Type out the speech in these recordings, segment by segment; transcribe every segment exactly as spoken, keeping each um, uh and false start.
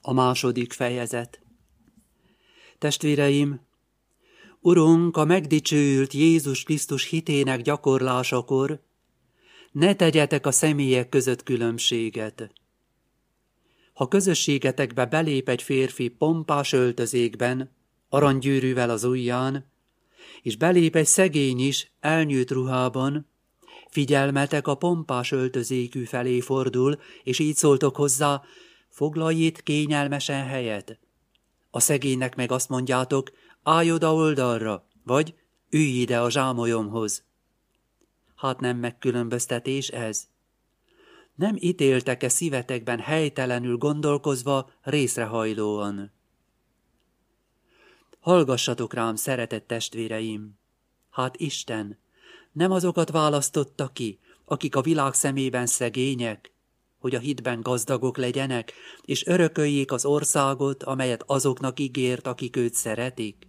A második fejezet. Testvéreim, Urunk a megdicsőült Jézus Krisztus hitének gyakorlásakor ne tegyetek a személyek között különbséget. Ha közösségetekbe belép egy férfi pompás öltözékben, aranygyűrűvel az ujján, és belép egy szegény is elnyűjt ruhában, figyelmetek a pompás öltözékű felé fordul, és így szóltok hozzá: foglalj itt kényelmesen helyet. A szegénynek meg azt mondjátok: állj oda oldalra, vagy ülj ide a zsámolyomhoz. Hát nem megkülönböztetés ez? Nem ítéltek-e szívetekben helytelenül gondolkozva részrehajlóan? Hallgassatok rám, szeretett testvéreim! Hát Isten nem azokat választotta ki, akik a világ szemében szegények, hogy a hitben gazdagok legyenek, és örököljék az országot, amelyet azoknak ígért, akik őt szeretik?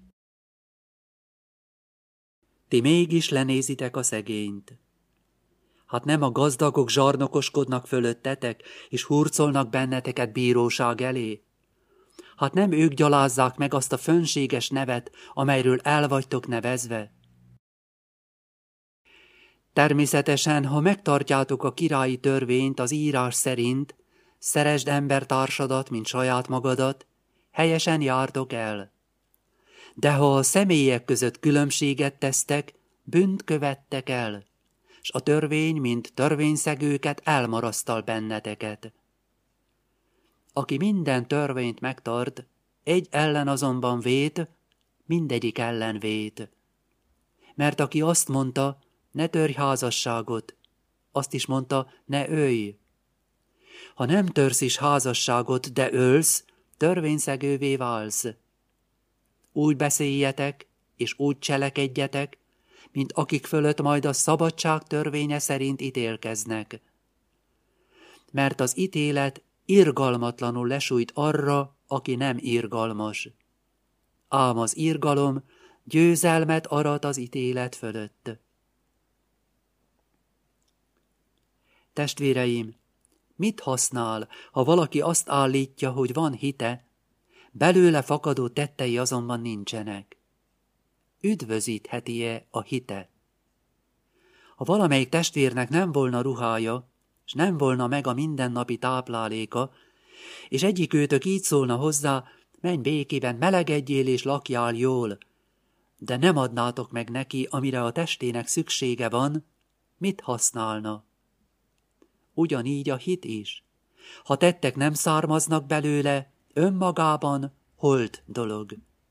Ti mégis lenézitek a szegényt. Hát nem a gazdagok zsarnokoskodnak fölöttetek, és hurcolnak benneteket bíróság elé? Hát nem ők gyalázzák meg azt a fönséges nevet, amelyről el vagytok nevezve? Természetesen, ha megtartjátok a királyi törvényt az írás szerint, szeresd embertársadat, mint saját magadat, helyesen jártok el. De ha a személyek között különbséget tesztek, bűnt követtek el, s a törvény, mint törvényszegőket elmarasztal benneteket. Aki minden törvényt megtart, egy ellen azonban vét, mindegyik ellen vét. Mert aki azt mondta: ne törj házasságot, azt is mondta: ne ölj. Ha nem törsz is házasságot, de ölsz, törvényszegővé válsz. Úgy beszéljetek, és úgy cselekedjetek, mint akik fölött majd a szabadság törvénye szerint ítélkeznek. Mert az ítélet irgalmatlanul lesújt arra, aki nem irgalmas. Ám az irgalom győzelmet arat az ítélet fölött. Testvéreim, mit használ, ha valaki azt állítja, hogy van hite, belőle fakadó tettei azonban nincsenek? Üdvözítheti-e a hite? Ha valamelyik testvérnek nem volna ruhája, és nem volna meg a mindennapi tápláléka, és egyik őtök így szólna hozzá: menj békében, melegedjél és lakjál jól, de nem adnátok meg neki, amire a testének szüksége van, mit használna? Ugyanígy a hit is. Ha tettek nem származnak belőle, önmagában holt dolog.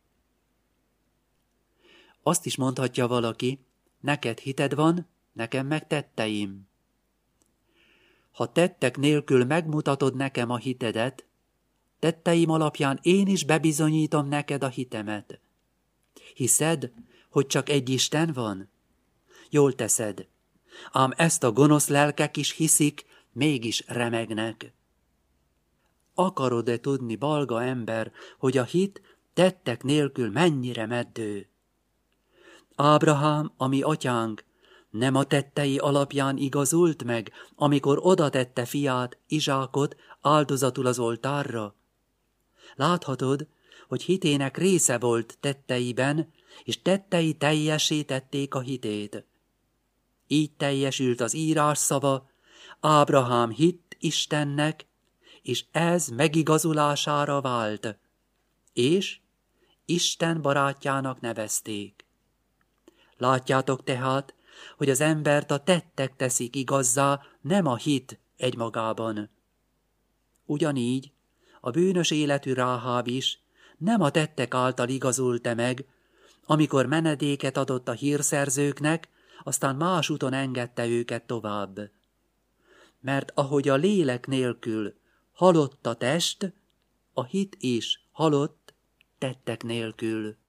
Azt is mondhatja valaki: neked hited van, nekem meg tetteim. Ha tettek nélkül megmutatod nekem a hitedet, tetteim alapján én is bebizonyítom neked a hitemet. Hiszed, hogy csak egy Isten van? Jól teszed. Ám ezt a gonosz lelkek is hiszik, mégis remegnek. Akarod-e tudni, balga ember, hogy a hit tettek nélkül mennyire meddő? Ábrahám, a mi atyánk, nem a tettei alapján igazult meg, amikor oda tette fiát, Izsákot áldozatul az oltárra? Láthatod, hogy hitének része volt tetteiben, és tettei teljessé tették a hitét. Így teljesült az írás szava: Ábrahám hitt Istennek, és ez megigazulására vált, és Isten barátjának nevezték. Látjátok tehát, hogy az embert a tettek teszik igazzá, nem a hit egymagában. Ugyanígy a bűnös életű Ráháb is nem a tettek által igazult-e meg, amikor menedéket adott a hírszerzőknek, aztán más úton engedte őket tovább. Mert ahogy a lélek nélkül halott a test, a hit is halott tettek nélkül.